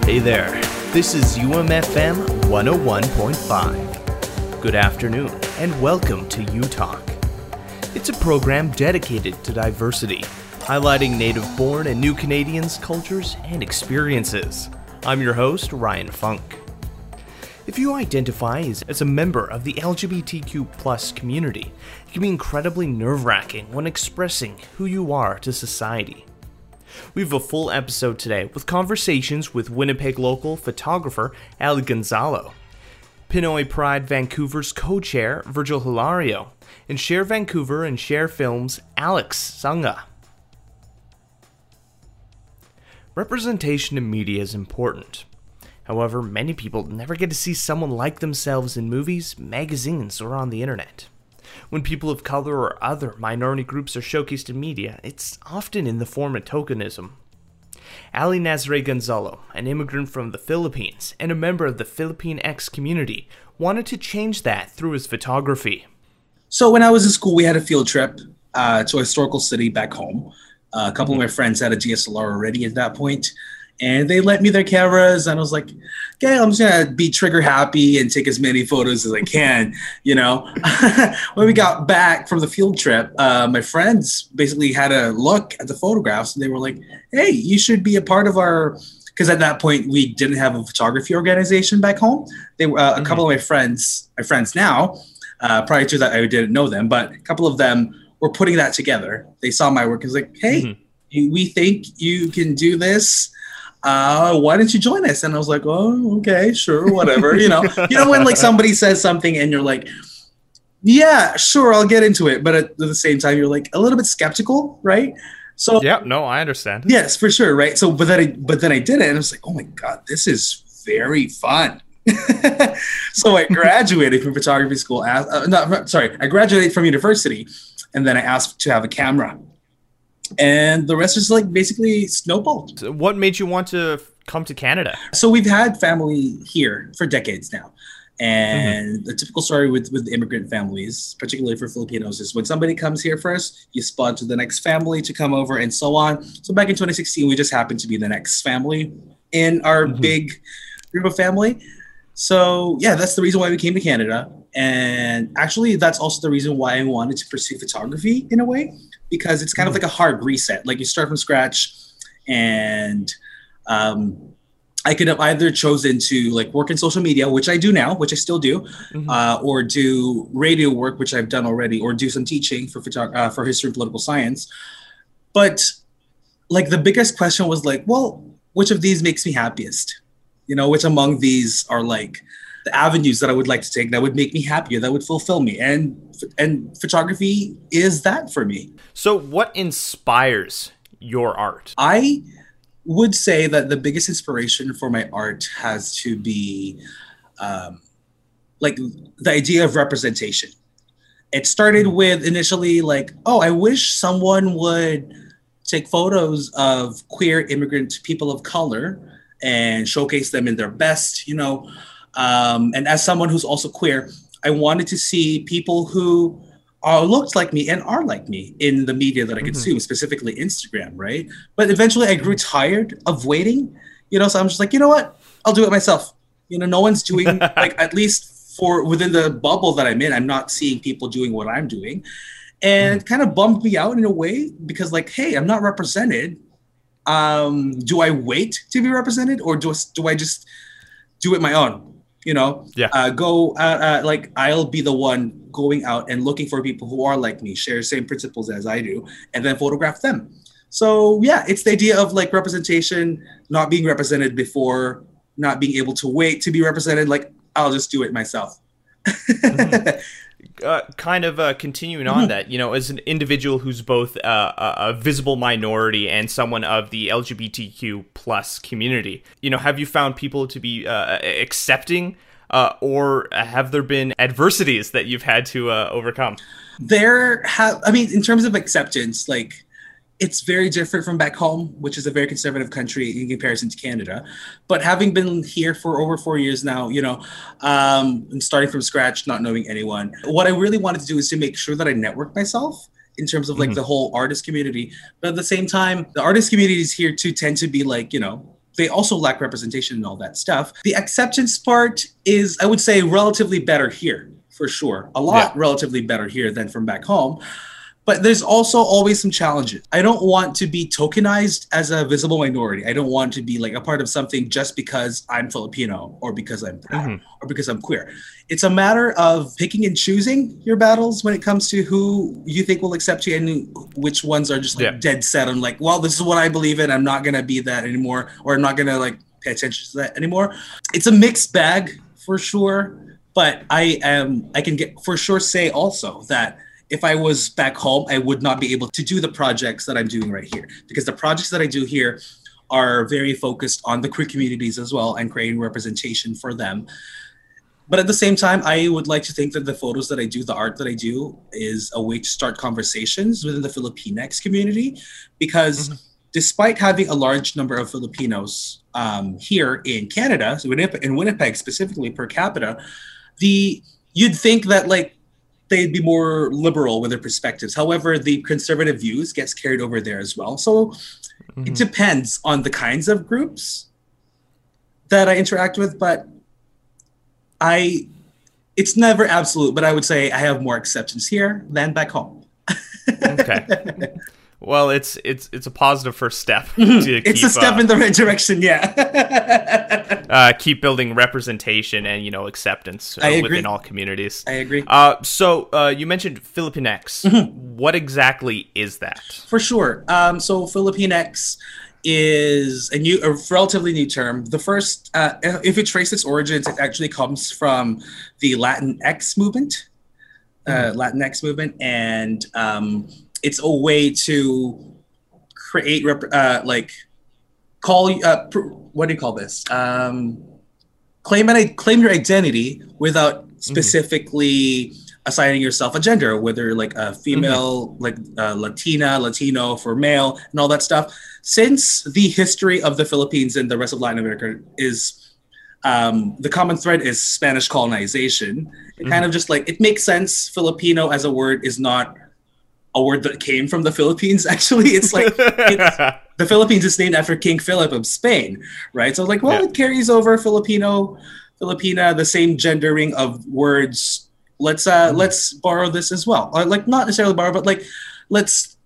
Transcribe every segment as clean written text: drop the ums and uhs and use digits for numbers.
Hey there, this is UMFM 101.5. Good afternoon, and welcome to U Talk. It's a program dedicated to diversity, highlighting native-born and new Canadians' cultures and experiences. I'm your host, Ryan Funk. If you identify as a member of the LGBTQ+ community, it can be incredibly nerve-wracking when expressing who you are to society. We have a full episode today with conversations with Winnipeg local photographer Ali Gonzalo, Pinoy Pride Vancouver's co-chair Virgil Hilario, and Share Vancouver and Share Films' Alex Sanga. Representation in media is important. However, many people never get to see someone like themselves in movies, magazines, or on the internet. When people of color or other minority groups are showcased in media, it's often in the form of tokenism. Ali Nazare Gonzalo, an immigrant from the Philippines and a member of the Philippine X community, wanted to change that through his photography. So when I was in school, we had a field trip to a historical city back home. A couple of my friends had a DSLR already at that point. And they lent me their cameras, and I was like, okay, I'm just going to be trigger happy and take as many photos as I can, you know. When we got back from the field trip, my friends basically had a look at the photographs, and they were like, hey, you should be a part of our, because at that point, we didn't have a photography organization back home. They were a couple of my friends now, prior to that, I didn't know them, but a couple of them were putting that together. They saw my work and was like, hey, we think you can do this. Why don't you join us? And I was like, oh, okay, sure, whatever. You know when like somebody says something and you're like, yeah, sure, I'll get into it. But at the same time, you're like a little bit skeptical, right? So yeah, no, I understand. Yes, for sure, right? So, but then I did it, and I was like, oh my God, this is very fun. So I graduated from photography school. I graduated from university, and then I asked to have a camera. And the rest is like basically snowballed. So what made you want to come to Canada? So we've had family here for decades now. And the typical story with immigrant families, particularly for Filipinos, is when somebody comes here first, you sponsor the next family to come over and so on. So back in 2016, we just happened to be the next family in our big group of family. So yeah, that's the reason why we came to Canada. And actually, that's also the reason why I wanted to pursue photography in a way, because it's kind of like a hard reset. Like you start from scratch, and I could have either chosen to like work in social media, which I do now, which I still do, or do radio work, which I've done already, or do some teaching for history and political science. But like the biggest question was like, well, which of these makes me happiest? You know, which among these are like the avenues that I would like to take that would make me happier, that would fulfill me. And photography is that for me. So what inspires your art? I would say that the biggest inspiration for my art has to be like the idea of representation. It started with initially like, oh, I wish someone would take photos of queer immigrant people of color and showcase them in their best, you know. And as someone who's also queer, I wanted to see people who looked like me and are like me in the media that I consume, specifically Instagram, right? But eventually I grew tired of waiting, you know, so I'm just like, you know what? I'll do it myself. You know, no one's doing, like, at least for within the bubble that I'm in, I'm not seeing people doing what I'm doing. And it kind of bummed me out in a way because, like, hey, I'm not represented. Do I wait to be represented, or do I just do it my own? You know, like I'll be the one going out and looking for people who are like me, share the same principles as I do, and then photograph them. So yeah, it's the idea of like representation, not being represented before, not being able to wait to be represented. Like I'll just do it myself. Continuing on that, you know, as an individual who's both a visible minority and someone of the LGBTQ plus community, you know, have you found people to be accepting, or have there been adversities that you've had to overcome? In terms of acceptance, like it's very different from back home, which is a very conservative country in comparison to Canada. But having been here for over 4 years now, you know, and starting from scratch, not knowing anyone, what I really wanted to do is to make sure that I network myself in terms of like the whole artist community. But at the same time, the artist communities here too tend to be like, you know, they also lack representation and all that stuff. The acceptance part is, I would say, relatively better here, for sure. A lot relatively better here than from back home. But there's also always some challenges. I don't want to be tokenized as a visible minority. I don't want to be like a part of something just because I'm Filipino or because I'm brown or because I'm queer. It's a matter of picking and choosing your battles when it comes to who you think will accept you and which ones are just like dead set on like, well, this is what I believe in. I'm not going to be that anymore, or I'm not going to like pay attention to that anymore. It's a mixed bag for sure. But I can get for sure say also that if I was back home, I would not be able to do the projects that I'm doing right here, because the projects that I do here are very focused on the queer communities as well and creating representation for them. But at the same time, I would like to think that the photos that I do, the art that I do, is a way to start conversations within the Filipinx community, because despite having a large number of Filipinos here in Canada, so in Winnipeg specifically per capita, you'd think that like they'd be more liberal with their perspectives. However, the conservative views gets carried over there as well. So it depends on the kinds of groups that I interact with, but it's never absolute, but I would say I have more acceptance here than back home. Okay. Well, it's a positive first step. It's a step in the right direction, yeah. Keep building representation and acceptance within all communities. I agree. So you mentioned Filipinx. What exactly is that? For sure. So Filipinx is a relatively new term. The first, if you trace its origins, it actually comes from the Latinx movement. And it's a way to create, what do you call this? Claim your identity without specifically assigning yourself a gender, whether like a female, like Latina, Latino for male, and all that stuff. Since the history of the Philippines and the rest of Latin America is the common thread is Spanish colonization, it kind of just like, it makes sense. Filipino as a word is not a word that came from the Philippines. Actually, it's like the Philippines is named after King Philip of Spain, right? So like, well, it carries over Filipino, Filipina, the same gendering of words. Let's borrow this as well. Or like not necessarily borrow, but like let's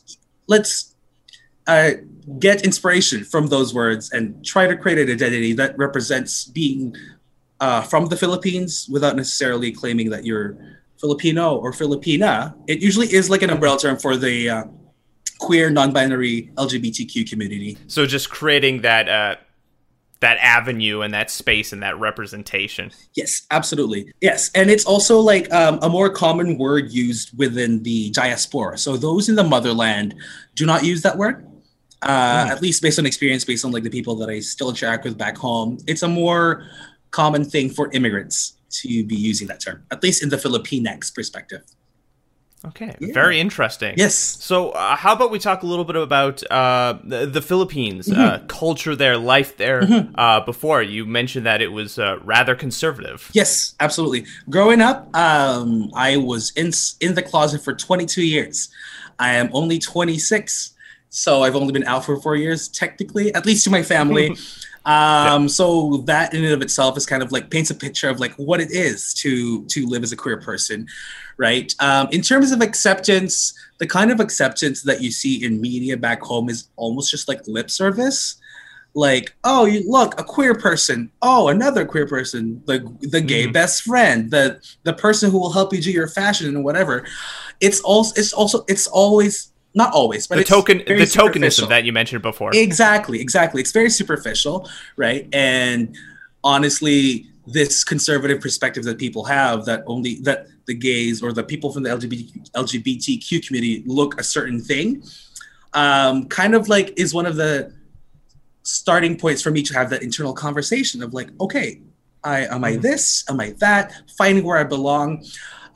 get inspiration from those words and try to create an identity that represents being from the Philippines without necessarily claiming that you're Filipino or Filipina. It usually is like an umbrella term for the queer, non-binary LGBTQ community. So just creating that avenue and that space and that representation. Yes, absolutely. Yes, and it's also like a more common word used within the diaspora. So those in the motherland do not use that word. At least based on experience, based on like the people that I still interact with back home. It's a more common thing for immigrants to be using that term, at least in the Filipinx perspective. Okay, very interesting. Yes. So how about we talk a little bit about the Philippines, culture there, life there. Before, you mentioned that it was rather conservative. Yes, absolutely. Growing up, I was in the closet for 22 years. I am only 26, so I've only been out for 4 years, technically, at least to my family. So that in and of itself is kind of like paints a picture of like what it is to live as a queer person, right? In terms of acceptance, the kind of acceptance that you see in media back home is almost just like lip service. Like, oh, you look, a queer person. Oh, another queer person, the gay best friend, the person who will help you do your fashion and whatever. It's always not always, but the tokenism that you mentioned before. Exactly. It's very superficial, right? And honestly, this conservative perspective that people have that the gays or the people from the LGBTQ community look a certain thing, kind of like is one of the starting points for me to have that internal conversation of like, okay, am I this? Am I that? Finding where I belong.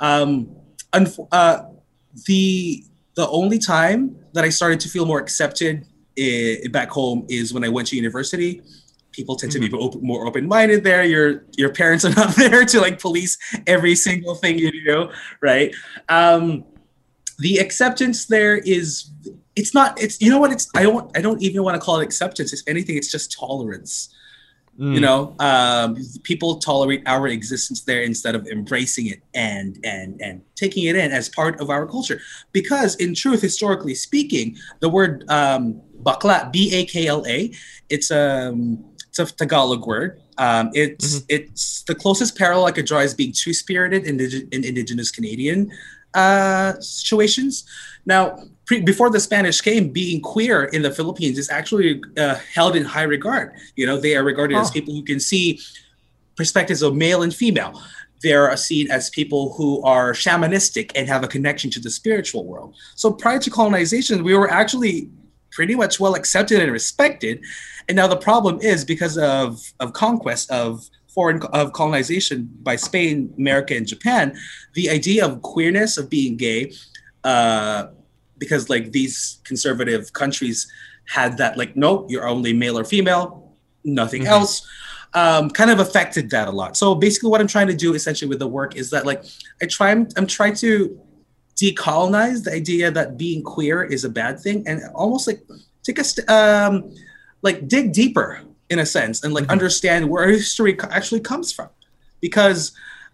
The only time that I started to feel more accepted back home is when I went to university. People tend to be more open-minded there. Your parents are not there to like police every single thing you do, right? The acceptance there is it's not, it's, you know what, it's, I don't even want to call it acceptance. If anything, it's just tolerance. You know, people tolerate our existence there instead of embracing it and taking it in as part of our culture. Because in truth, historically speaking, the word bakla, BAKLA, it's a Tagalog word. It's the closest parallel I could draw is being two-spirited in Indigenous Canadian situations. Now, before the Spanish came, being queer in the Philippines is actually held in high regard. You know, they are regarded as people who can see perspectives of male and female. They're seen as people who are shamanistic and have a connection to the spiritual world. So prior to colonization, we were actually pretty much well accepted and respected. And now the problem is because of conquest of colonization by Spain, America, and Japan, the idea of queerness, of being gay, because like these conservative countries had that, like, no, you're only male or female, nothing else, kind of affected that a lot. So basically what I'm trying to do essentially with the work is that, like, I'm trying to decolonize the idea that being queer is a bad thing, and almost like take like dig deeper in a sense, and like understand where history actually comes from, because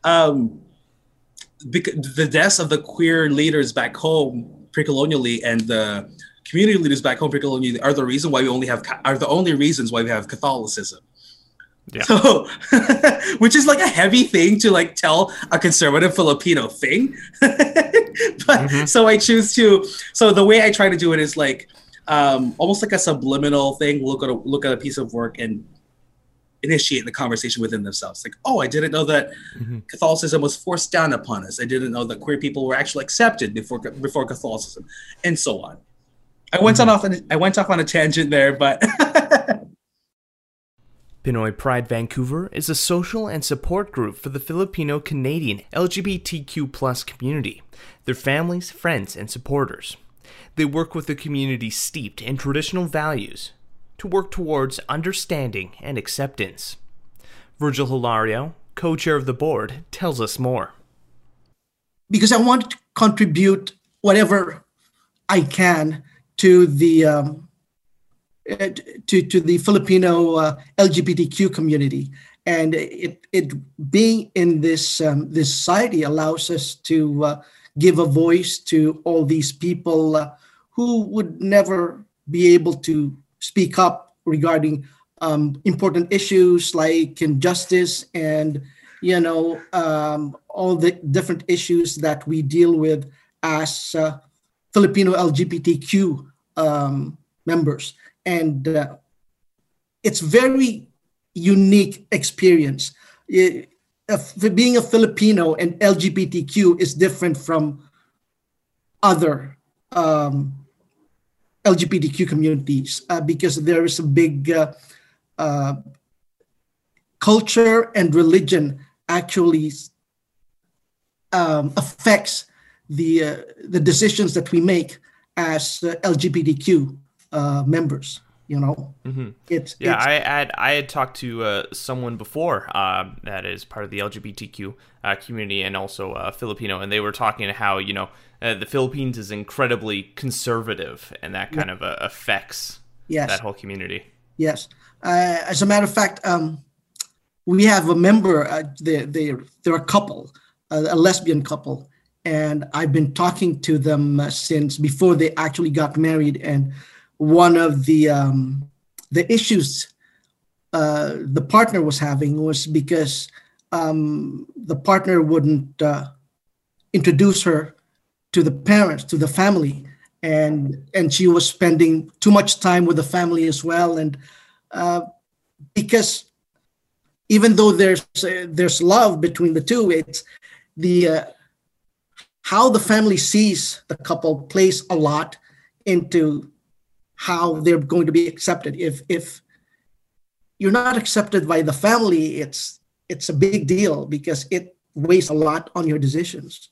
the deaths of the queer leaders back home pre-colonially and the community leaders back home pre-colonially are the only reasons why we have Catholicism. Yeah. So, which is like a heavy thing to like tell a conservative Filipino thing. But so I choose to. So the way I try to do it is like almost like a subliminal thing. Look at a piece of work and initiate the conversation within themselves. Like, oh, I didn't know that Catholicism was forced down upon us. I didn't know that queer people were actually accepted before Catholicism, and so on. I went off on a tangent there, but. Pinoy Pride Vancouver is a social and support group for the Filipino-Canadian LGBTQ+ community, their families, friends, and supporters. They work with a community steeped in traditional values to work towards understanding and acceptance. Virgil Hilario, co-chair of the board, tells us more. Because I want to contribute whatever I can to the to the Filipino LGBTQ community, and it being in this this society allows us to give a voice to all these people who would never be able to speak up regarding important issues like injustice and all the different issues that we deal with as Filipino LGBTQ members. And it's very unique experience. Being a Filipino and LGBTQ is different from other LGBTQ communities because there is a big culture and religion actually affects the decisions that we make as LGBTQ members. I had talked to someone before that is part of the LGBTQ community and also Filipino, and they were talking how the Philippines is incredibly conservative, and that kind of affects that whole community. Yes, as a matter of fact, we have a member. They're a couple, a lesbian couple, and I've been talking to them since before they actually got married. And one of the issues the partner was having was because the partner wouldn't introduce her to the parents, to the family, and she was spending too much time with the family as well. And because even though there's love between the two, it's the how the family sees the couple plays a lot into how they're going to be accepted. If you're not accepted by the family, it's a big deal because it weighs a lot on your decisions.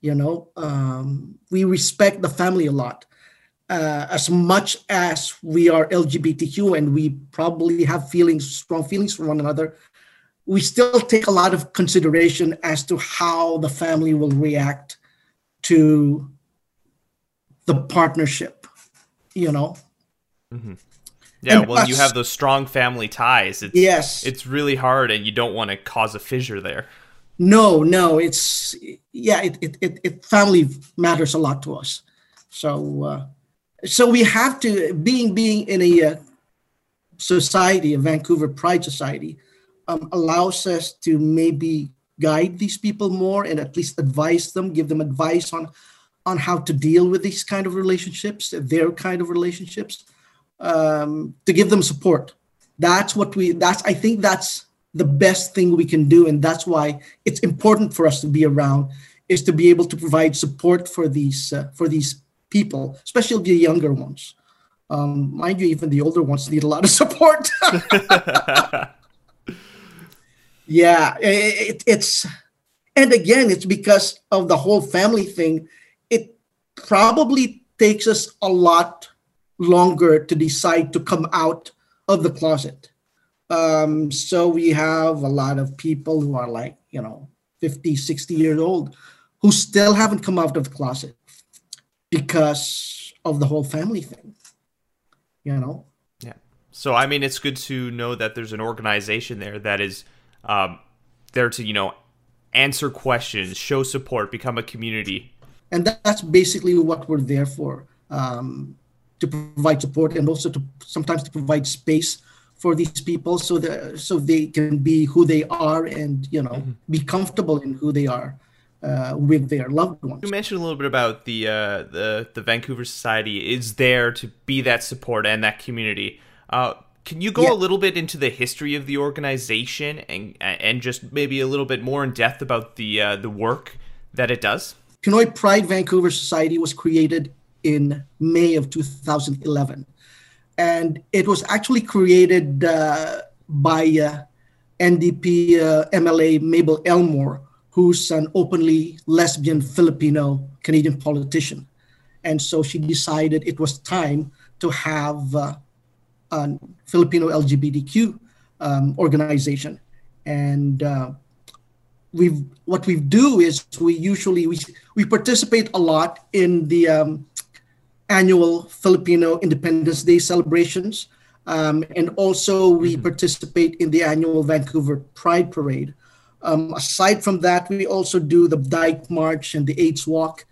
We respect the family a lot. As much as we are LGBTQ and we probably have strong feelings for one another, we still take a lot of consideration as to how the family will react to the partnership. you know. Yeah, And well, you us- have those strong family ties. Yes. It's really hard, and you don't want to cause a fissure there. No, it's yeah, it family matters a lot to us. So so we have to being in a society, a Vancouver Pride Society, allows us to maybe guide these people more and at least advise them, give them advice on how to deal with these kind of relationships, their kind of relationships, to give them support. I think that's the best thing we can do, and that's why it's important for us to be around, is to be able to provide support for these people, especially the younger ones. Mind you, even the older ones need a lot of support. Yeah, it's and again, it's because of the whole family thing. It probably takes us a lot longer to decide to come out of the closet. So we have a lot of people who are like, 50, 60 years old who still haven't come out of the closet because of the whole family thing, Yeah. So, I mean, it's good to know that there's an organization there that is there to, answer questions, show support, become a community. And that's basically what we're there for, to provide support and also to sometimes to provide space for these people so they can be who they are and be comfortable in who they are with their loved ones. You mentioned a little bit about the Vancouver Society is there to be that support and that community. Can you go a little bit into the history of the organization and just maybe a little bit more in depth about the work that it does? Pinoy Pride Vancouver Society was created in May of 2011. And it was actually created by NDP MLA Mabel Elmore, who's an openly lesbian Filipino Canadian politician. And so she decided it was time to have a Filipino LGBTQ organization. And what we do is we participate a lot in the annual Filipino Independence Day celebrations. And also we participate in the annual Vancouver Pride Parade. Aside from that, we also do the Dyke March and the AIDS Walk.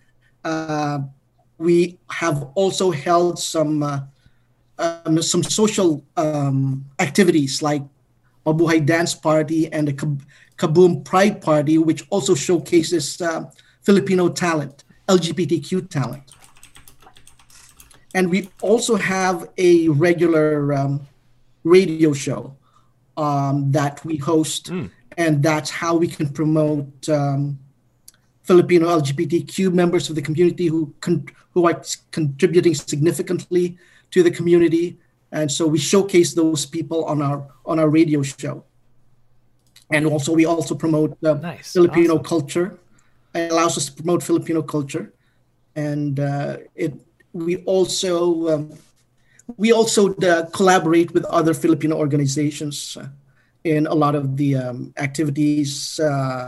We have also held some social activities like Mabuhay Dance Party and the Kaboom Pride Party, which also showcases Filipino talent, LGBTQ talent. And we also have a regular radio show that we host, and that's how we can promote Filipino LGBTQ members of the community who are contributing significantly to the community. And so we showcase those people on our radio show. And also we also promote Filipino culture. It allows us to promote Filipino culture, and we also collaborate with other Filipino organizations in a lot of the activities.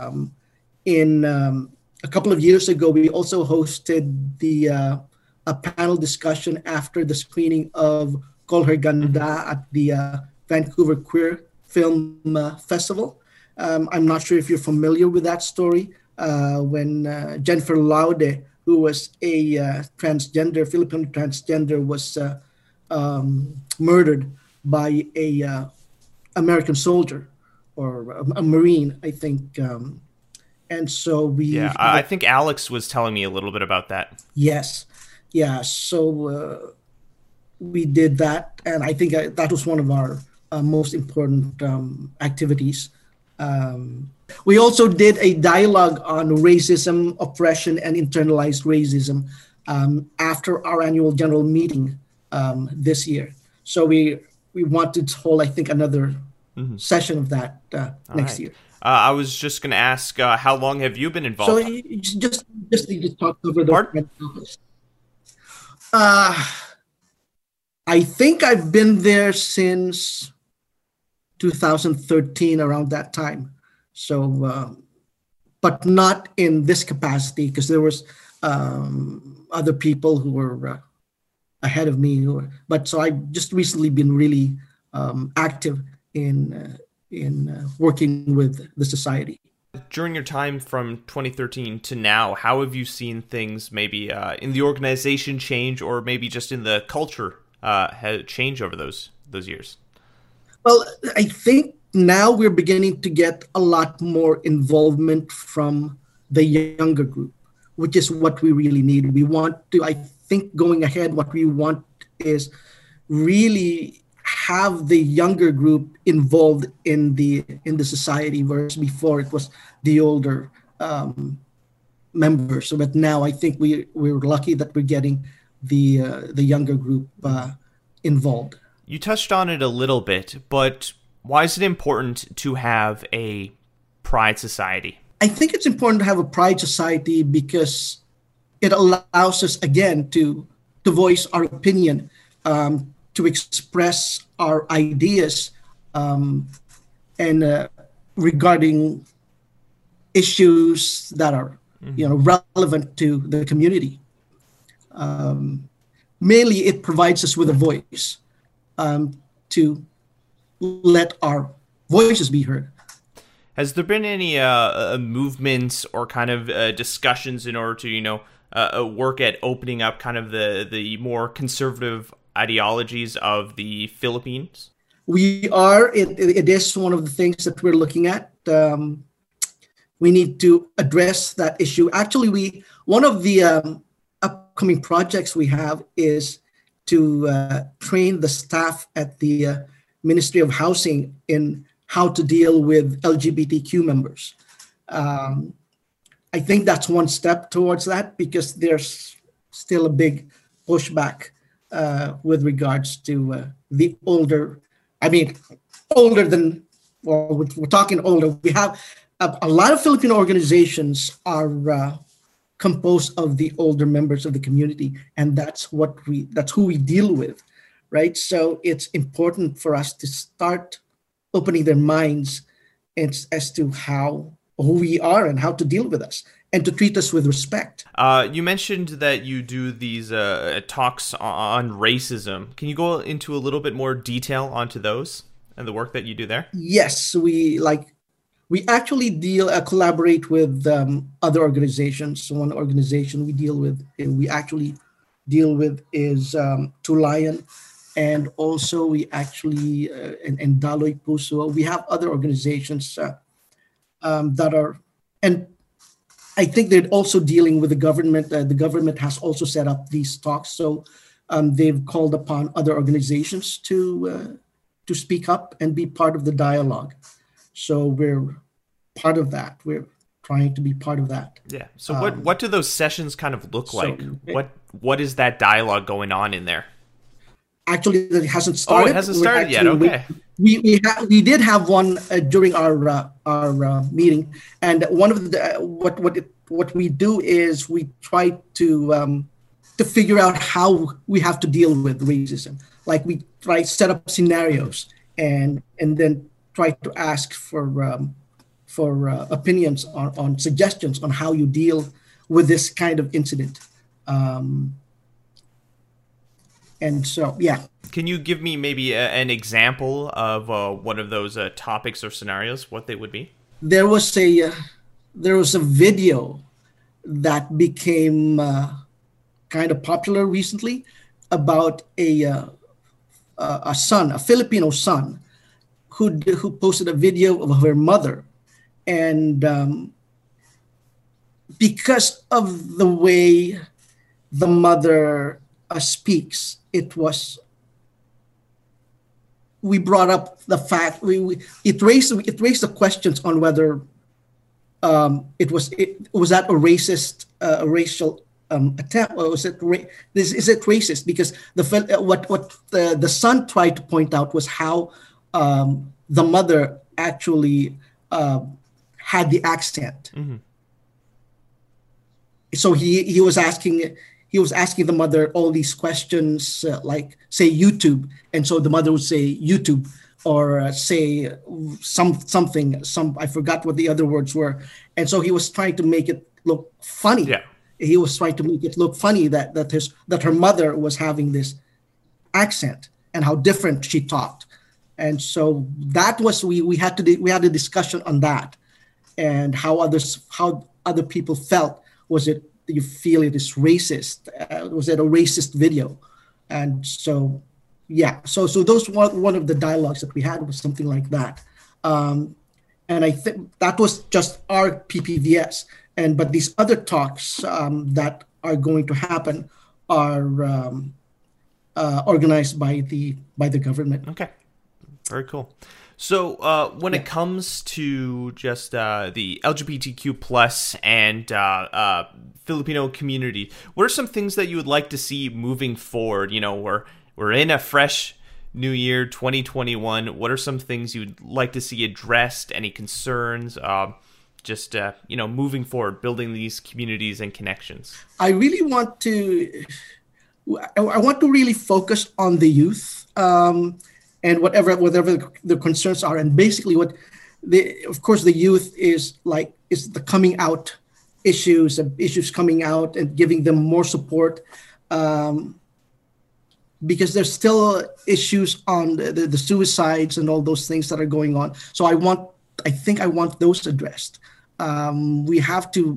A couple of years ago, we also hosted a panel discussion after the screening of Call Her Ganda at the Vancouver Queer Film Festival. I'm not sure if you're familiar with that story. When Jennifer Laude, who was a Filipino transgender, was murdered by a American soldier or a Marine, I think. And so I think Alex was telling me a little bit about that. Yes. Yeah. So we did that. And I think that was one of our most important activities. We also did a dialogue on racism, oppression, and internalized racism after our annual general meeting this year. So we wanted to hold, I think, another session of that next year. I was just going to ask, how long have you been involved? So just to talk over the topics. I think I've been there since 2013, around that time. So, but not in this capacity, because there was other people who were ahead of me. But so I've just recently been really active in working with the society. During your time from 2013 to now, how have you seen things maybe in the organization change, or maybe just in the culture change over those years? Well, I think now we're beginning to get a lot more involvement from the younger group, which is what we really need. We want to, I think going ahead, what we want is really have the younger group involved in the society, whereas before it was the older members. So, but now I think we're lucky that we're getting the younger group involved. You touched on it a little bit, but why is it important to have a Pride Society? I think it's important to have a Pride Society because it allows us, again, to voice our opinion, to express our ideas, and regarding issues that are, relevant to the community. Mainly, it provides us with a voice to let our voices be heard. Has there been any movements or kind of discussions in order to, work at opening up kind of the more conservative ideologies of the Philippines? We are. It is one of the things that we're looking at. We need to address that issue. Actually, one of the upcoming projects we have is to train the staff at the Ministry of Housing in how to deal with LGBTQ members. I think that's one step towards that, because there's still a big pushback with regards to the older. I mean, older than, well, we're talking older. We have a lot of Filipino organizations are composed of the older members of the community, and that's who we deal with, right? So it's important for us to start opening their minds as to who we are and how to deal with us, and to treat us with respect. You mentioned that you do these talks on racism. Can you go into a little bit more detail onto those and the work that you do there? Yes, we actually collaborate with other organizations. So one organization we actually deal with is Tulayan, and also we actually and Daloy Puso. We have other organizations that are, and I think they're also dealing with the government. The government has also set up these talks, so they've called upon other organizations to speak up and be part of the dialogue. So we're part of that. We're trying to be part of that. Yeah. So what do those sessions kind of look like? What is that dialogue going on in there? Actually, it hasn't started. Oh, it hasn't started yet. Okay. We did have one during our meeting, and one of the what we do is we try to figure out how we have to deal with racism. Like we try to set up scenarios and then try to ask for opinions on suggestions on how you deal with this kind of incident. And so, yeah. Can you give me maybe an example of one of those topics or scenarios, what they would be? There was a video that became kind of popular recently about a Filipino son, who posted a video of her mother, and because of the way the mother speaks, we brought up the fact it raised the questions on whether was that a racist racial attempt, or is it racist? Because what the son tried to point out was how the mother actually had the accent. Mm-hmm. So he was asking the mother all these questions, like say YouTube, and so the mother would say YouTube, or say something. I forgot what the other words were, and so he was trying to make it look funny. Yeah. he was trying to make it look funny that her mother was having this accent and how different she talked. And so that was we had a discussion on that and how other people felt. Was it, do you feel it is racist? Was it a racist video? And so yeah, so those were one of the dialogues that we had was something like that. And I think that was just our PPVS. But these other talks that are going to happen are organized by the government. Okay, very cool. So when it comes to just the LGBTQ plus and Filipino community, what are some things that you would like to see moving forward? You know, we're in a fresh new year, 2021. What are some things you'd like to see addressed? Any concerns? Moving forward, building these communities and connections. I really want to really focus on the youth and whatever the concerns are, and basically of course the youth is the coming out issues coming out and giving them more support, because there's still issues on the suicides and all those things that are going on. So I want those addressed. We have to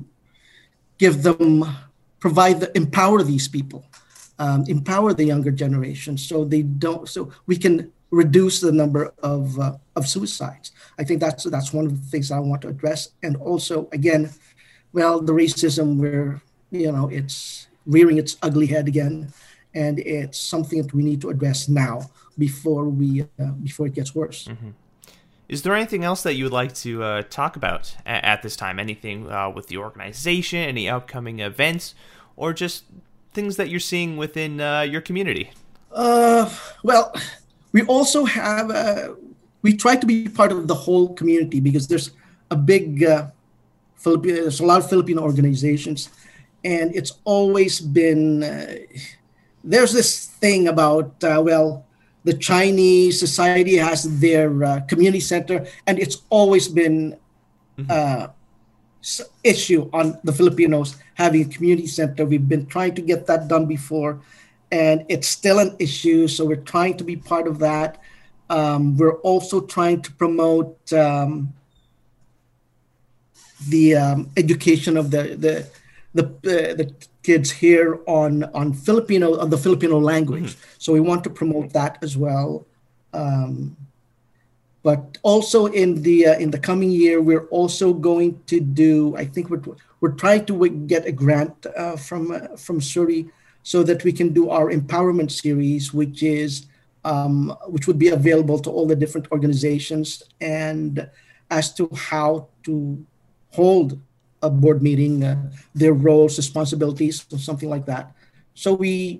empower these people, empower the younger generation, so we can reduce the number of suicides. I think that's one of the things I want to address. And also, again, the racism it's rearing its ugly head again, and it's something that we need to address now before it gets worse. Mm-hmm. Is there anything else that you would like to talk about at this time? Anything with the organization, any upcoming events, or just things that you're seeing within your community? We also have, we try to be part of the whole community, because there's a big, there's a lot of Filipino organizations, and it's always been, there's this thing about, the Chinese society has their community center, and it's always been issue on the Filipinos having a community center. We've been trying to get that done before, and it's still an issue. So we're trying to be part of that. We're also trying to promote the education of the kids here on the Filipino language. Mm-hmm. So we want to promote that as well. But also in the coming year, we're also going to do, I think we're trying to get a grant from Suri, so that we can do our empowerment series, which would be available to all the different organizations, and as to how to hold a board meeting, their roles, responsibilities, or something like that. So we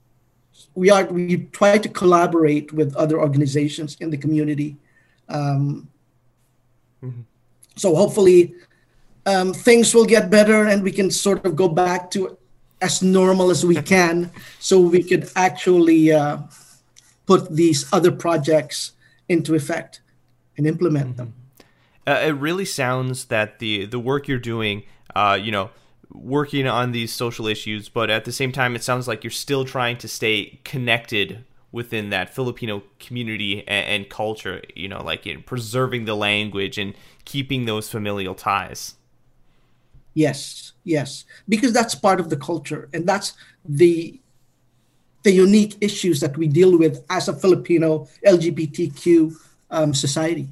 try to collaborate with other organizations in the community. So hopefully things will get better, and we can sort of go back to as normal as we can, so we could actually put these other projects into effect and implement them. It really sounds that the work you're doing, working on these social issues, but at the same time, it sounds like you're still trying to stay connected within that Filipino community and culture, in preserving the language and keeping those familial ties. Yes, because that's part of the culture, and that's the unique issues that we deal with as a Filipino LGBTQ society.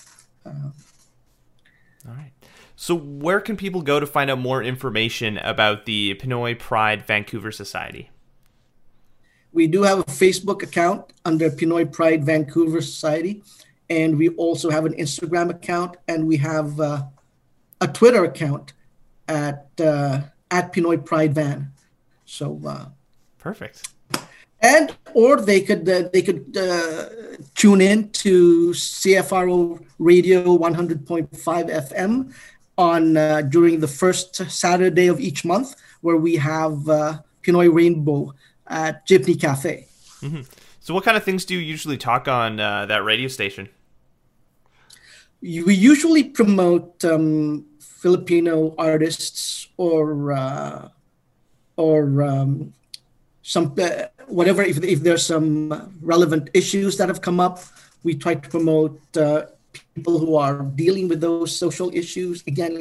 All right. So where can people go to find out more information about the Pinoy Pride Vancouver Society? We do have a Facebook account under Pinoy Pride Vancouver Society, and we also have an Instagram account, and we have a Twitter account at Pinoy Pride Van. So perfect. Or they could tune in to CFRO Radio 100.5 FM on during the first Saturday of each month, where we have Pinoy Rainbow at Jeepney Cafe. Mm-hmm. So what kind of things do you usually talk on that radio station? We usually promote Filipino artists or or some whatever. If there's some relevant issues that have come up, we try to promote people who are dealing with those social issues. Again,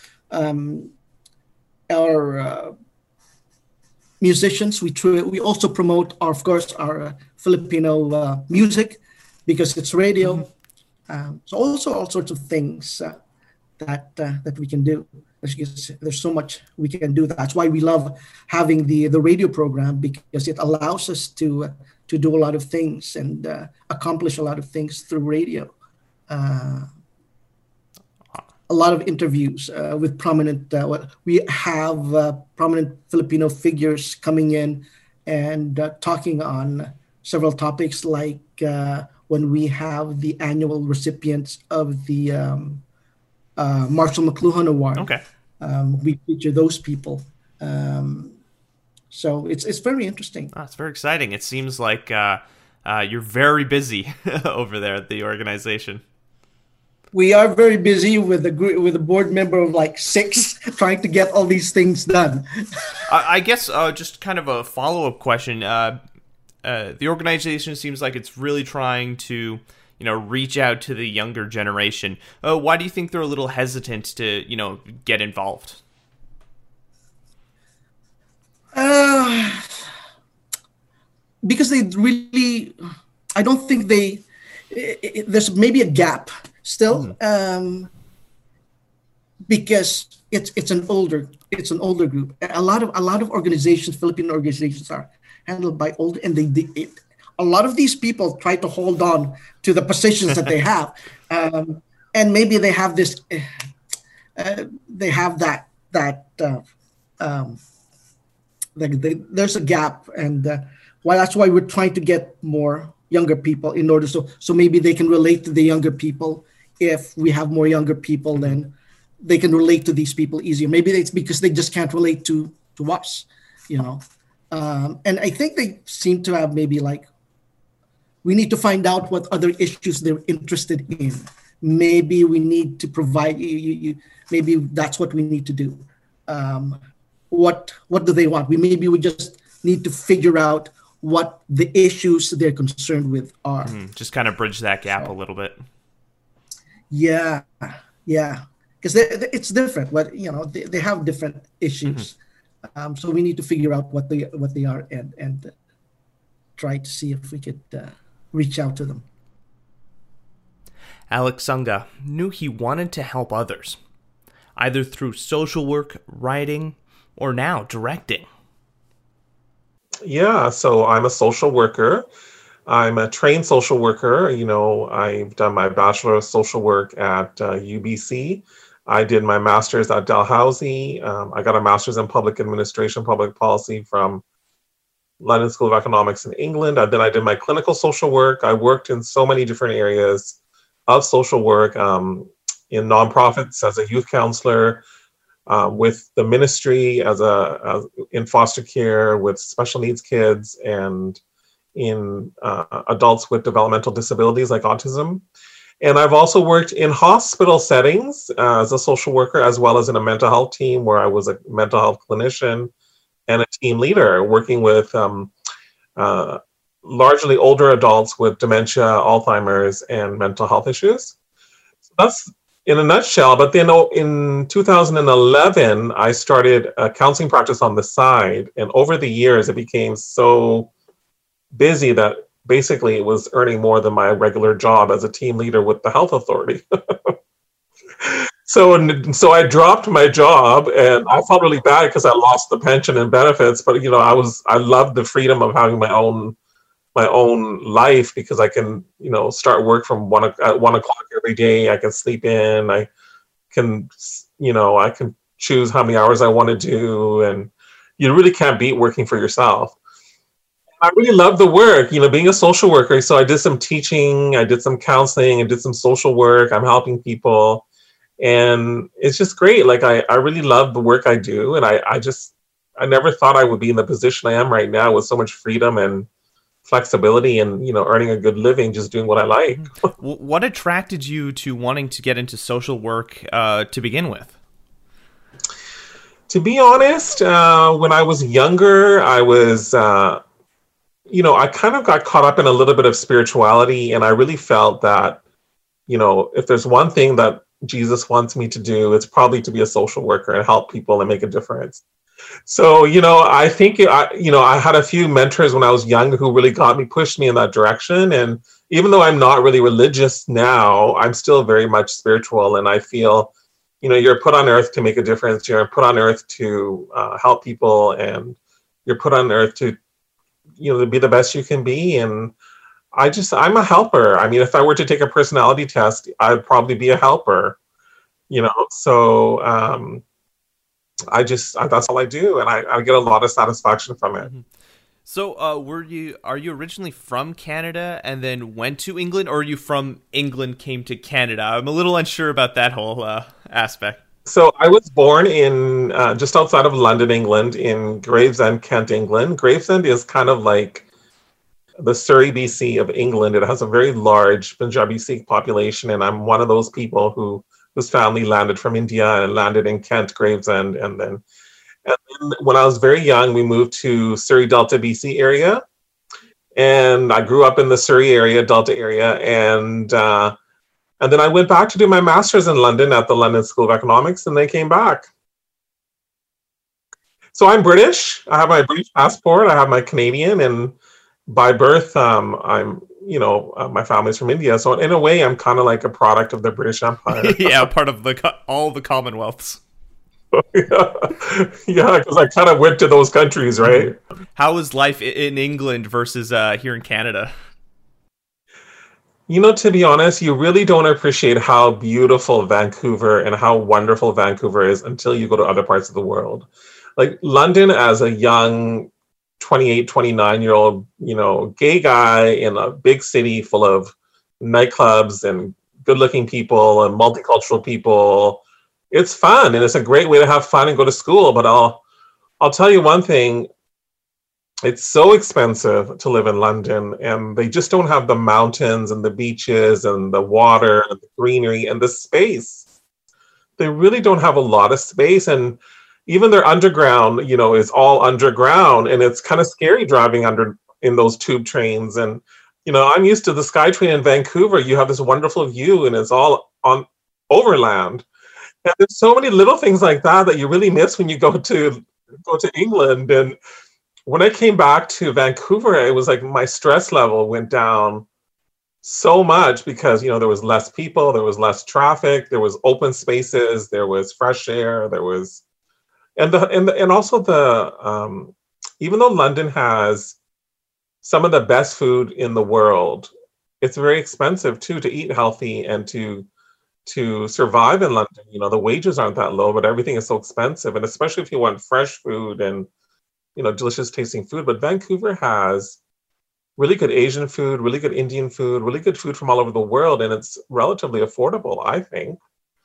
our musicians. We also promote, of course, our Filipino music because it's radio. So also all sorts of things that we can do. There's so much we can do. That's why we love having the radio program, because it allows us to do a lot of things and accomplish a lot of things through radio. A lot of interviews with prominent. We have prominent Filipino figures coming in and talking on several topics, like when we have the annual recipients of the Marshall McLuhan Award. Okay. We feature those people. So it's very interesting. Oh, it's very exciting. It seems like you're very busy over there at the organization. We are very busy with a board member of like 6 trying to get all these things done. I guess just kind of a follow-up question. The organization seems like it's really trying to, reach out to the younger generation. Why do you think they're a little hesitant to, get involved? Because they really, I don't think there's maybe a gap still, because it's an older group. A lot of organizations, Philippine organizations, are handled by older, and a lot of these people try to hold on to the positions that they have, and maybe they have this, they have that there's a gap, and that's why we're trying to get more younger people in order so maybe they can relate to the younger people. If we have more younger people, then they can relate to these people easier. Maybe it's because they just can't relate to us, and I think they seem to have maybe like, we need to find out what other issues they're interested in. Maybe we need to provide you. Maybe that's what we need to do. What do they want? We just need to figure out what the issues they're concerned with are. Just kind of bridge that gap a little bit. Yeah, because it's different. But they have different issues, so we need to figure out what they are and try to see if we could reach out to them. Alex Sunga knew he wanted to help others, either through social work, writing, or now directing. Yeah, so I'm a social worker. I'm a trained social worker. I've done my Bachelor of Social Work at UBC. I did my master's at Dalhousie. I got a master's in public administration, public policy from London School of Economics in England. Then I did my clinical social work. I worked in so many different areas of social work, in nonprofits as a youth counselor, with the ministry in foster care with special needs kids, and in adults with developmental disabilities like autism. And I've also worked in hospital settings as a social worker, as well as in a mental health team where I was a mental health clinician and a team leader working with largely older adults with dementia, Alzheimer's, and mental health issues. So that's in a nutshell. But then in 2011, I started a counseling practice on the side. And over the years, it became so busy that basically it was earning more than my regular job as a team leader with the health authority. So I dropped my job, and I felt really bad because I lost the pension and benefits. But I loved the freedom of having my own life, because I can start work from 1 o'clock every day. I can sleep in. I can choose how many hours I want to do, and you really can't beat working for yourself. I really love the work, being a social worker. So I did some teaching, I did some counseling, I did some social work. I'm helping people. And it's just great. Like, I really love the work I do. And I never thought I would be in the position I am right now, with so much freedom and flexibility and, earning a good living, just doing what I like. What attracted you to wanting to get into social work to begin with? To be honest, when I was younger, I was, I kind of got caught up in a little bit of spirituality, and I really felt that, if there's one thing that Jesus wants me to do, it's probably to be a social worker and help people and make a difference. So, I think, I had a few mentors when I was young who really pushed me in that direction. And even though I'm not really religious now, I'm still very much spiritual. And I feel, you're put on earth to make a difference. You're put on earth to help people, and you're put on earth to, to be the best you can be. And I'm a helper. I mean, if I were to take a personality test, I'd probably be a helper, so that's all I do. And I get a lot of satisfaction from it. Mm-hmm. So are you originally from Canada and then went to England, or are you from England, came to Canada? I'm a little unsure about that whole aspect. So I was born in just outside of London, England, in Gravesend, Kent, England. Gravesend is kind of like the Surrey, BC of England. It has a very large Punjabi Sikh population, and I'm one of those people whose family landed from India and landed in Kent, Gravesend, and then when I was very young, we moved to Surrey, Delta, BC area, and I grew up in the Surrey area, Delta area, and then I went back to do my master's in London at the London School of Economics, and then came back. So I'm British. I have my British passport. I have my Canadian, and by birth, I'm, my family's from India. So in a way, I'm kind of like a product of the British Empire. Yeah, part of all the Commonwealths. Yeah, because I kind of went to those countries, right? How is life in England versus here in Canada? To be honest, you really don't appreciate how beautiful Vancouver and how wonderful Vancouver is until you go to other parts of the world. Like London, as a young 28, 29-year-old, gay guy in a big city full of nightclubs and good-looking people and multicultural people, it's fun, and it's a great way to have fun and go to school. But I'll tell you one thing, it's so expensive to live in London, and they just don't have the mountains and the beaches and the water and the greenery and the space. They really don't have a lot of space, and even their underground, is all underground, and it's kind of scary driving in those tube trains. And, I'm used to the SkyTrain in Vancouver. You have this wonderful view, and it's all on overland. And there's so many little things like that you really miss when you go to England. And when I came back to Vancouver, it was like my stress level went down so much because, there was less people, there was less traffic, there was open spaces, there was fresh air, there was, and also even though London has some of the best food in the world, it's very expensive too to eat healthy and to survive in London. The wages aren't that low, but everything is so expensive. And especially if you want fresh food and, delicious tasting food. But Vancouver has really good Asian food, really good Indian food, really good food from all over the world. And it's relatively affordable, I think,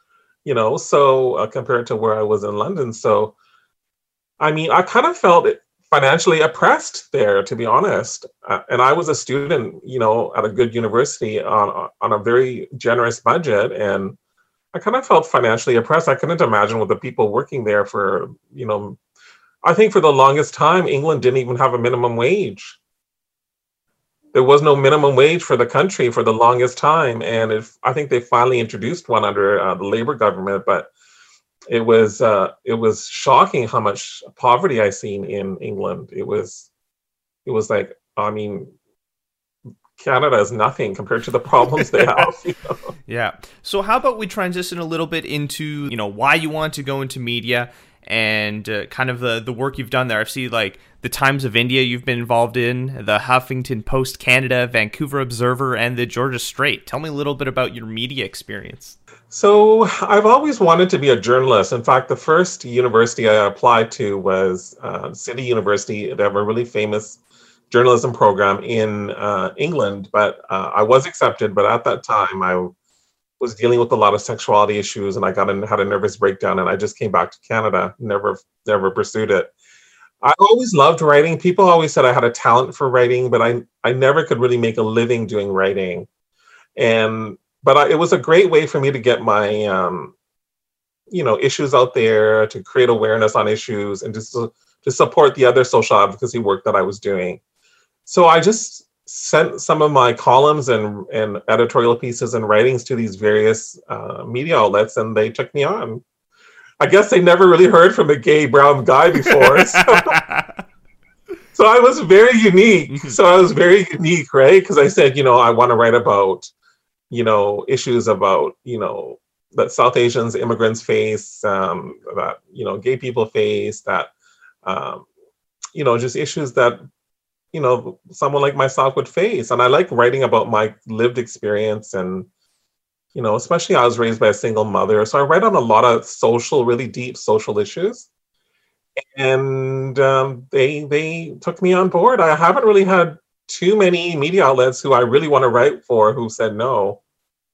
so compared to where I was in London. So, I mean, I kind of felt financially oppressed there, to be honest. And I was a student, at a good university on a very generous budget. And I kind of felt financially oppressed. I couldn't imagine what the people working there for, I think for the longest time, England didn't even have a minimum wage. There was no minimum wage for the country for the longest time. And I think they finally introduced one under the Labour government, but it was shocking how much poverty I seen in England. It was like, I mean, Canada is nothing compared to the problems they have. Yeah. So how about we transition a little bit into, why you want to go into media and kind of the work you've done there. I've seen like the Times of India you've been involved in, the Huffington Post Canada, Vancouver Observer, and the Georgia Straight. Tell me a little bit about your media experience. So I've always wanted to be a journalist. In fact, the first university I applied to was City University. They have a really famous journalism program in England, but I was accepted. But at that time, I was dealing with a lot of sexuality issues, and I had a nervous breakdown, and I just came back to Canada. Never pursued it. I always loved writing. People always said I had a talent for writing, but I never could really make a living doing writing. But it was a great way for me to get my issues out there, to create awareness on issues, and just to support the other social advocacy work that I was doing. So I just sent some of my columns and editorial pieces and writings to these various media outlets, and they took me on. I guess they never really heard from a gay brown guy before. So I was very unique. Right? Because I said, I want to write about, issues about, that South Asians, immigrants face, that, gay people face, that, just issues that, someone like myself would face. And I like writing about my lived experience, and, especially I was raised by a single mother. So I write on a lot of really deep social issues. And they took me on board. I haven't really had too many media outlets who I really want to write for who said no.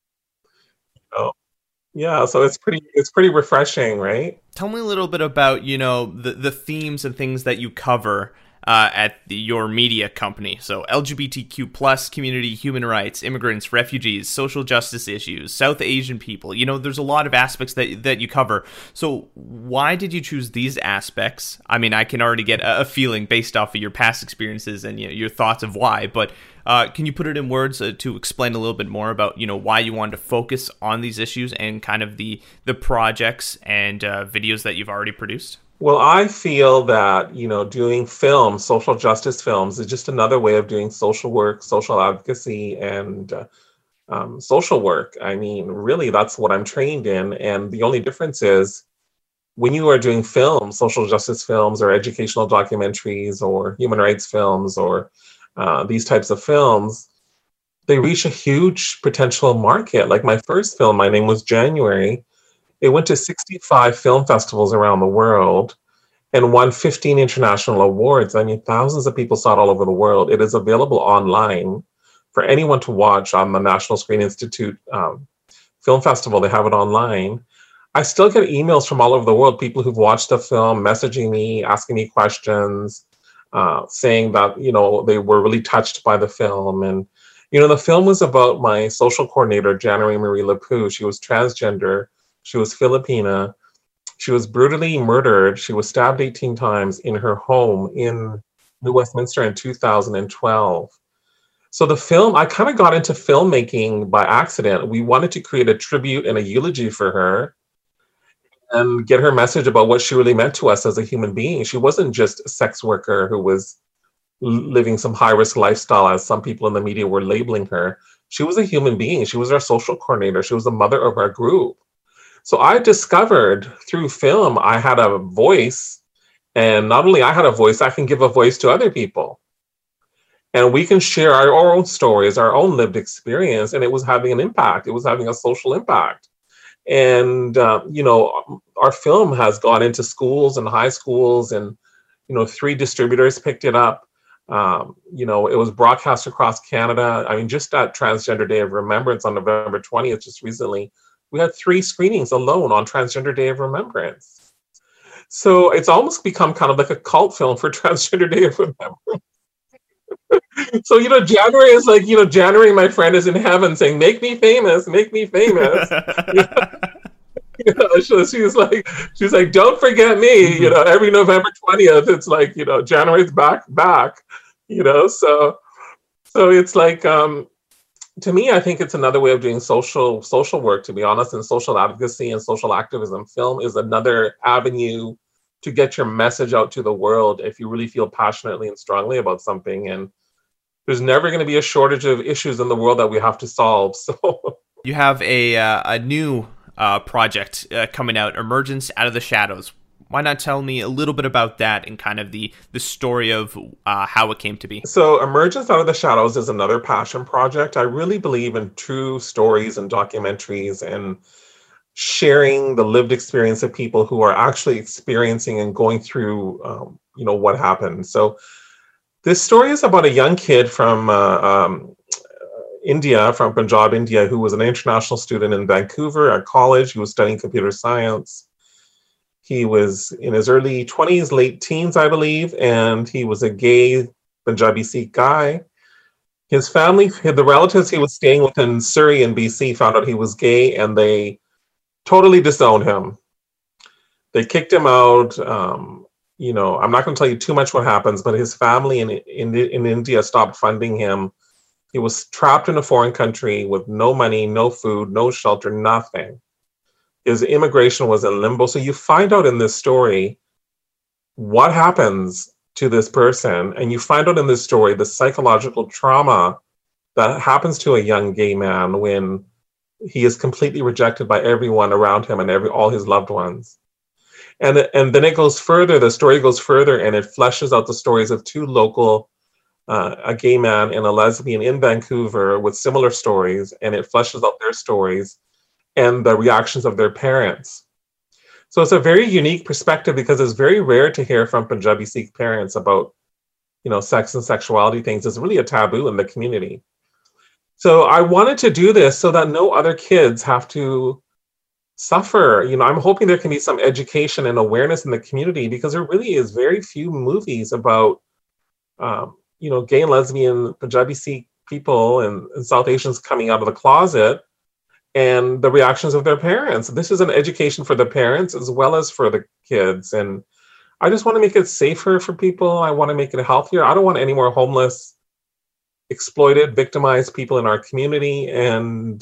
Yeah, so it's pretty refreshing, right? Tell me a little bit about, the themes and things that you cover at your media company. So LGBTQ plus community, human rights, immigrants, refugees, social justice issues, South Asian people. There's a lot of aspects that you cover. So why did you choose these aspects? I mean, I can already get a feeling based off of your past experiences and your thoughts of why, but can you put it in words to explain a little bit more about, why you wanted to focus on these issues and kind of the projects and videos that you've already produced? Well, I feel that, doing films, social justice films, is just another way of doing social work, social advocacy, and social work. I mean, really, that's what I'm trained in. And the only difference is when you are doing films, social justice films, or educational documentaries, or human rights films, or these types of films, they reach a huge potential market. Like my first film, My Name Was January, it went to 65 film festivals around the world and won 15 international awards. I mean, thousands of people saw it all over the world. It is available online for anyone to watch on the National Screen Institute Film Festival. They have it online. I still get emails from all over the world, people who've watched the film, messaging me, asking me questions, saying that, they were really touched by the film. And, the film was about my social coordinator, January Marie Lapu. She was transgender. She was Filipina. She was brutally murdered. She was stabbed 18 times in her home in New Westminster in 2012. So the film, I kind of got into filmmaking by accident. We wanted to create a tribute and a eulogy for her and get her message about what she really meant to us as a human being. She wasn't just a sex worker who was living some high-risk lifestyle, as some people in the media were labeling her. She was a human being. She was our social coordinator. She was the mother of our group. So I discovered through film, I had a voice, and not only I had a voice, I can give a voice to other people. And we can share our own stories, our own lived experience, and it was having an impact. It was having a social impact. And, our film has gone into schools and high schools, and, 3 distributors picked it up. It was broadcast across Canada. I mean, just at Transgender Day of Remembrance on November 20th, just recently, we had 3 screenings alone on Transgender Day of Remembrance. So it's almost become kind of like a cult film for Transgender Day of Remembrance. So, January is like, January, my friend, is in heaven saying, make me famous, make me famous. So she's like, don't forget me, every November 20th, it's like, January's back, so it's like, to me, I think it's another way of doing social work, to be honest, and social advocacy and social activism. Film is another avenue to get your message out to the world if you really feel passionately and strongly about something. And there's never going to be a shortage of issues in the world that we have to solve. So you have a new project coming out, Emergence Out of the Shadows. Why not tell me a little bit about that and kind of the story of how it came to be? So Emergence Out of the Shadows is another passion project. I really believe in true stories and documentaries and sharing the lived experience of people who are actually experiencing and going through, what happened. So this story is about a young kid from India, from Punjab, India, who was an international student in Vancouver at college. He was studying computer science. He was in his early 20s, late teens, I believe, and he was a gay Punjabi Sikh guy. His family, the relatives he was staying with in Surrey in BC, found out he was gay, and they totally disowned him. They kicked him out. You know, I'm not going to tell you too much what happens, but his family in India stopped funding him. He was trapped in a foreign country with no money, no food, no shelter, nothing. His immigration was in limbo. So you find out in this story what happens to this person, and you find out in this story the psychological trauma that happens to a young gay man when he is completely rejected by everyone around him and all his loved ones. And then it goes further, the story goes further, and it fleshes out the stories of two local, a gay man and a lesbian in Vancouver with similar stories, and it fleshes out their stories and the reactions of their parents. So it's a very unique perspective because it's very rare to hear from Punjabi Sikh parents about, you know, sex and sexuality things. It's really a taboo in the community. So I wanted to do this so that no other kids have to suffer. You know, I'm hoping there can be some education and awareness in the community because there really is very few movies about, you know, gay and lesbian Punjabi Sikh people and South Asians coming out of the closet and the reactions of their parents. This is an education for the parents as well as for the kids. And I just want to make it safer for people. I want to make it healthier. I don't want any more homeless, exploited, victimized people in our community. And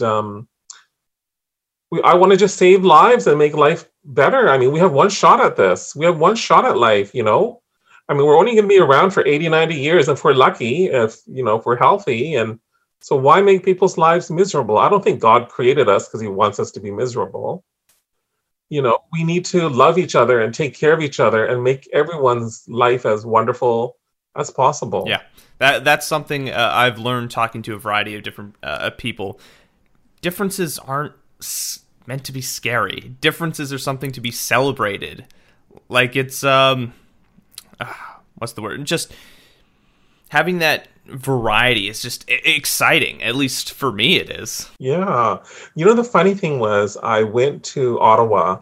I want to just save lives and make life better. I mean, we have one shot at this. We have one shot at life, you know? I mean, we're only going to be around for 80, 90 years if we're lucky, if we're healthy. And so why make people's lives miserable? I don't think God created us because he wants us to be miserable. You know, we need to love each other and take care of each other and make everyone's life as wonderful as possible. Yeah, that's something I've learned talking to a variety of different people. Differences aren't meant to be scary. Differences are something to be celebrated. Like it's, what's the word? Just having that variety is just exciting. At least for me, it is. Yeah. You know, the funny thing was I went to Ottawa.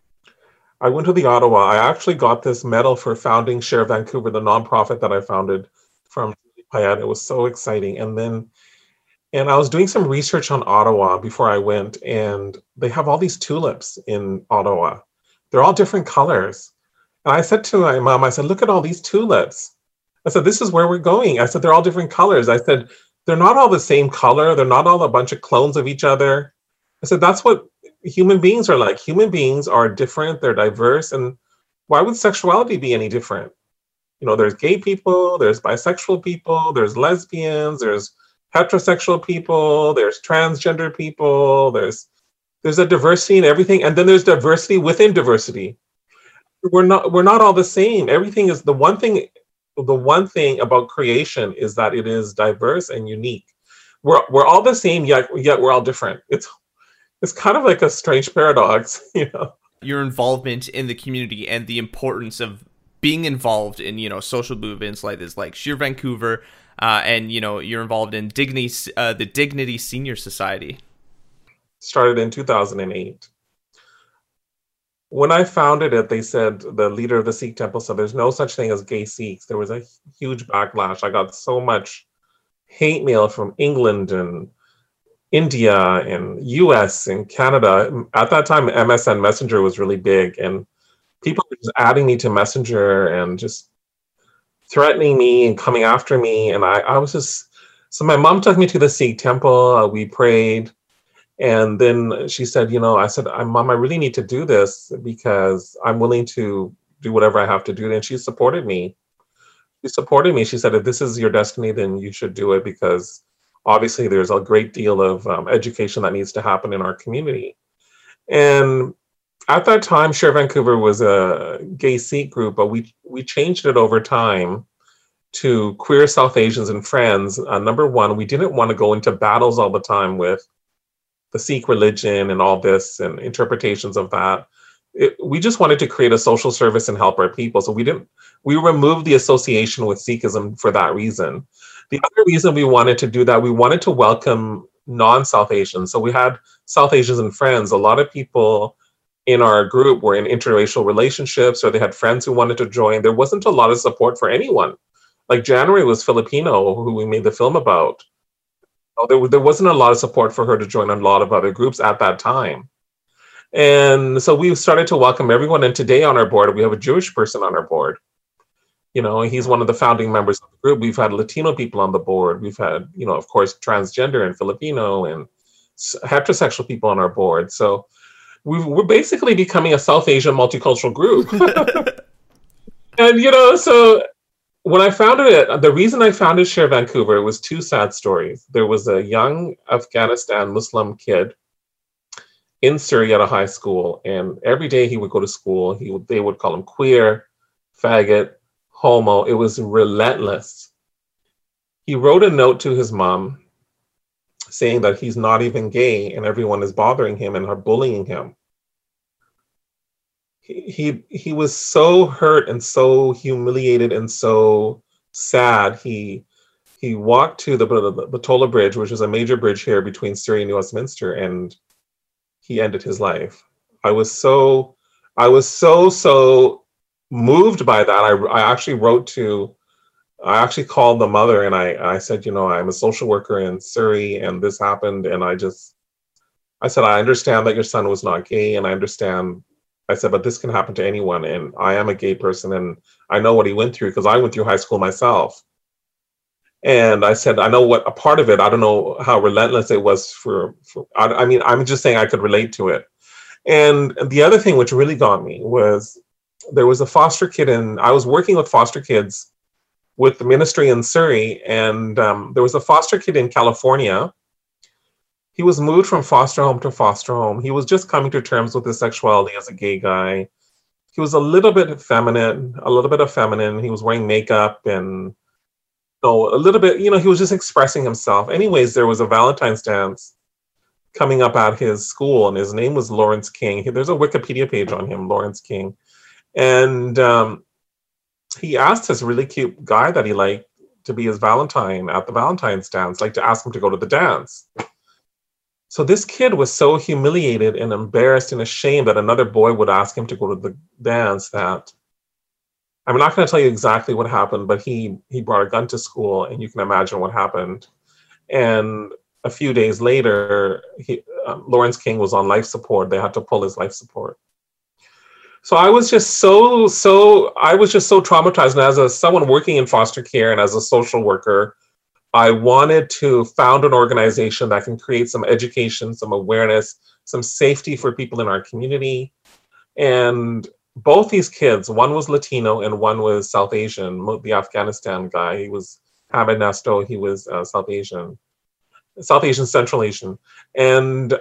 I actually got this medal for founding Share Vancouver, the nonprofit that I founded from Payette. It was so exciting. And I was doing some research on Ottawa before I went, and they have all these tulips in Ottawa. They're all different colors. And I said to my mom, I said, look at all these tulips. I said, this is where we're going. I said, they're all different colors. I said, they're not all the same color. They're not all a bunch of clones of each other. I said, that's what human beings are like. Human beings are different. They're diverse. And why would sexuality be any different? You know, there's gay people, there's bisexual people, there's lesbians, there's heterosexual people, there's transgender people, there's a diversity in everything. And then there's diversity within diversity. We're not all the same. Everything is the one thing about creation is that it is diverse and unique. We're all the same, yet we're all different. It's kind of like a strange paradox, you know. Your involvement in the community and the importance of being involved in, you know, social movements like this, like Share Vancouver, and you know, you're involved in the Dignity Senior Society. Started in 2008. When I founded it, they said, the leader of the Sikh temple said, there's no such thing as gay Sikhs. There was a huge backlash. I got so much hate mail from England and India and US and Canada. At that time, MSN Messenger was really big, and people were just adding me to Messenger and just threatening me and coming after me. And I was just, so my mom took me to the Sikh temple. We prayed. And then she said, you know, I said, Mom, I really need to do this because I'm willing to do whatever I have to do. And she supported me. She said, if this is your destiny, then you should do it because obviously there's a great deal of education that needs to happen in our community. And at that time, Share Vancouver was a gay Sikh group, but we changed it over time to Queer South Asians and Friends. Number one, we didn't want to go into battles all the time with the Sikh religion and all this and interpretations of that. We just wanted to create a social service and help our people. So we removed the association with Sikhism for that reason. The other reason we wanted to do that, we wanted to welcome non-South Asians. So we had South Asians and Friends. A lot of people in our group were in interracial relationships, or they had friends who wanted to join. There wasn't a lot of support for anyone. Like January was Filipino, who we made the film about. There wasn't a lot of support for her to join a lot of other groups at that time. And so we've started to welcome everyone. And today on our board, we have a Jewish person on our board. You know, he's one of the founding members of the group. We've had Latino people on the board. We've had, you know, of course, transgender and Filipino and heterosexual people on our board. So we're basically becoming a South Asian multicultural group. And, you know, so when I founded it, the reason I founded Share Vancouver was two sad stories. There was a young Afghanistan Muslim kid in Surrey at a high school, and every day he would go to school, they would call him queer, faggot, homo. It was relentless. He wrote a note to his mom saying that he's not even gay and everyone is bothering him and are bullying him. He was so hurt and so humiliated and so sad. He walked to the Batola Bridge, which is a major bridge here between Surrey and Westminster, and he ended his life. I was so moved by that. I actually called the mother and I said, you know, I'm a social worker in Surrey and this happened. And I said, I understand that your son was not gay, and I said, but this can happen to anyone. And I am a gay person and I know what he went through because I went through high school myself. And I said, I know what a part of it, I don't know how relentless it was I mean, I'm just saying I could relate to it. And the other thing which really got me was there was a foster kid I was working with foster kids with the ministry in Surrey. And there was a foster kid in California. He was moved from foster home to foster home. He was just coming to terms with his sexuality as a gay guy. He was a little bit effeminate. He was wearing makeup and a little bit, you know, he was just expressing himself. Anyways, there was a Valentine's dance coming up at his school, and his name was Lawrence King. There's a Wikipedia page on him, Lawrence King. And he asked this really cute guy that he liked to be his Valentine at the Valentine's dance, like to ask him to go to the dance. So this kid was so humiliated and embarrassed and ashamed that another boy would ask him to go to the dance that I'm not going to tell you exactly what happened, but he brought a gun to school, and you can imagine what happened. And a few days later, Lawrence King was on life support. They had to pull his life support. So I was just so traumatized. And as someone working in foster care and as a social worker, I wanted to found an organization that can create some education, some awareness, some safety for people in our community. And both these kids, one was Latino and one was South Asian. The Afghanistan guy, he was Hamid Nasto, he was South Asian, Central Asian. And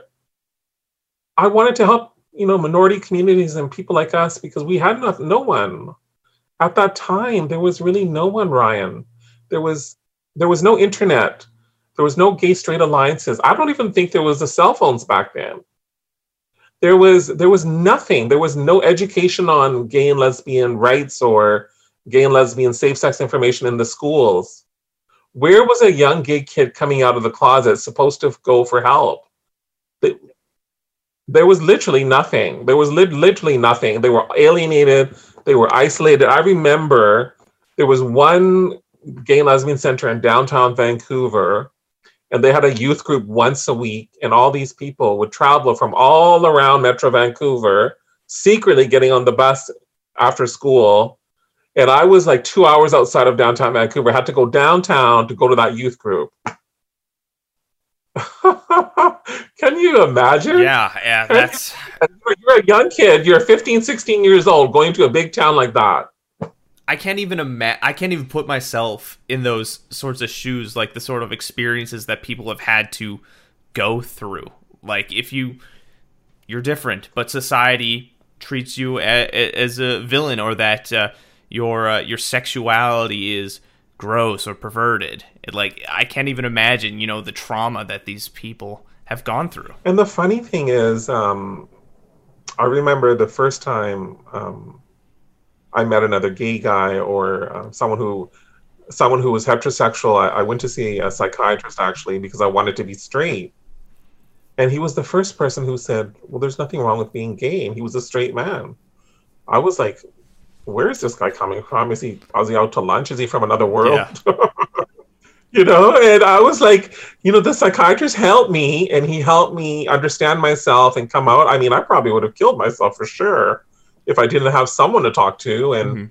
I wanted to help, you know, minority communities and people like us, because we had no one. At that time, there was really no one, Ryan. There was no internet. There was no gay straight alliances. I don't even think there was the cell phones back then. There was nothing. There was no education on gay and lesbian rights or gay and lesbian safe sex information in the schools. Where was a young gay kid coming out of the closet supposed to go for help? There was literally nothing. There was literally nothing. They were alienated. They were isolated. I remember there was one gay and lesbian center in downtown Vancouver, and they had a youth group once a week, and all these people would travel from all around Metro Vancouver, secretly getting on the bus after school. And I was like 2 hours outside of downtown Vancouver, had to go downtown to go to that youth group. Can you imagine? Yeah, that's... You're a young kid, you're 15, 16 years old, going to a big town like that. I can't even put myself in those sorts of shoes, like the sort of experiences that people have had to go through. Like, if you're different, but society treats you as a villain, or that your sexuality is gross or perverted. I can't even imagine, you know, the trauma that these people have gone through. And the funny thing is, I remember the first time I met another gay guy or someone who was heterosexual. I went to see a psychiatrist, actually, because I wanted to be straight. And he was the first person who said, well, there's nothing wrong with being gay. And he was a straight man. I was like, where is this guy coming from? Was he out to lunch? Is he from another world? Yeah. And I was like, the psychiatrist helped me, and he helped me understand myself and come out. I mean, I probably would have killed myself for sure if I didn't have someone to talk to. And,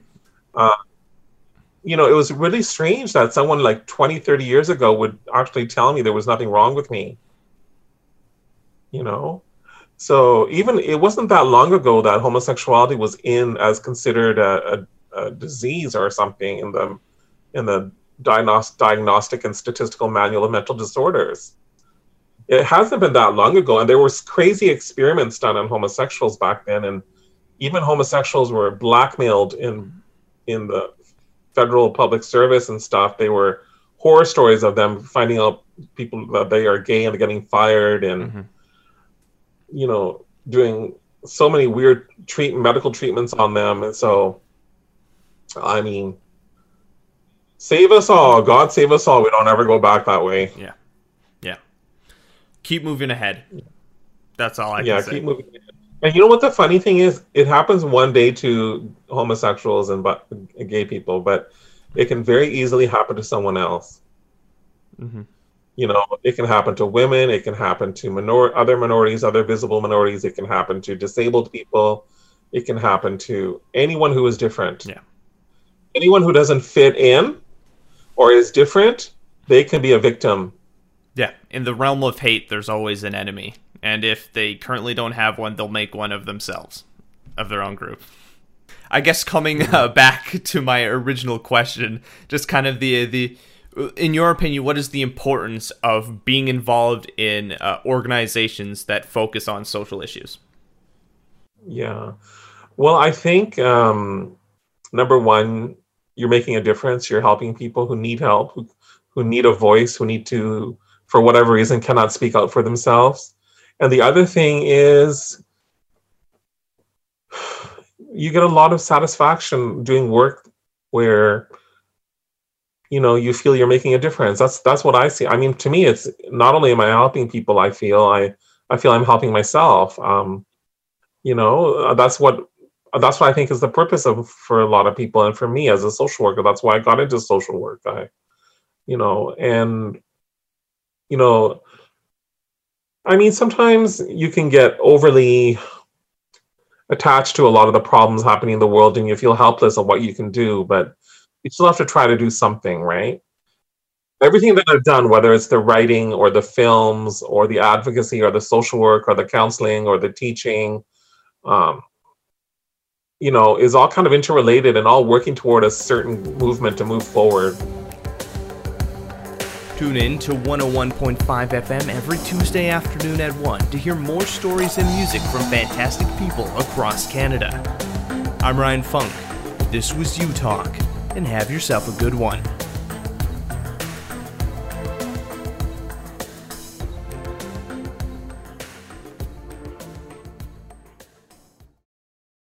it was really strange that someone like 20, 30 years ago would actually tell me there was nothing wrong with me. So even it wasn't that long ago that homosexuality was as considered a disease or something in the Diagnostic and Statistical Manual of Mental Disorders. It hasn't been that long ago, and there was crazy experiments done on homosexuals back then, and even homosexuals were blackmailed in the federal public service and stuff. They were horror stories of them finding out people that they are gay and getting fired, and doing so many weird medical treatments on them. And so, I mean, save us all. God save us all. We don't ever go back that way. Yeah. Keep moving ahead. That's all I can say. Keep moving ahead. And you know what the funny thing is? It happens one day to homosexuals and gay people, but it can very easily happen to someone else. It can happen to women. It can happen to other minorities, other visible minorities. It can happen to disabled people. It can happen to anyone who is different. Yeah. Anyone who doesn't fit in or is different, they can be a victim. Yeah. In the realm of hate, there's always an enemy. And if they currently don't have one, they'll make one of themselves, of their own group. I guess coming back to my original question, just kind of the in your opinion, what is the importance of being involved in organizations that focus on social issues? Yeah. Well, I think, number one, you're making a difference. You're helping people who need help, who need a voice, who need to, for whatever reason, cannot speak out for themselves. And the other thing is, you get a lot of satisfaction doing work where, you feel you're making a difference. That's what I see. I mean, to me, it's not only am I helping people, I feel I'm helping myself. That's what I think is the purpose for a lot of people, and for me as a social worker, that's why I got into social work. I mean, sometimes you can get overly attached to a lot of the problems happening in the world, and you feel helpless of what you can do, but you still have to try to do something, right? Everything that I've done, whether it's the writing or the films or the advocacy or the social work or the counseling or the teaching, is all kind of interrelated and all working toward a certain movement to move forward. Tune in to 101.5 FM every Tuesday afternoon at 1 to hear more stories and music from fantastic people across Canada. I'm Ryan Funk. This was You Talk, and have yourself a good one.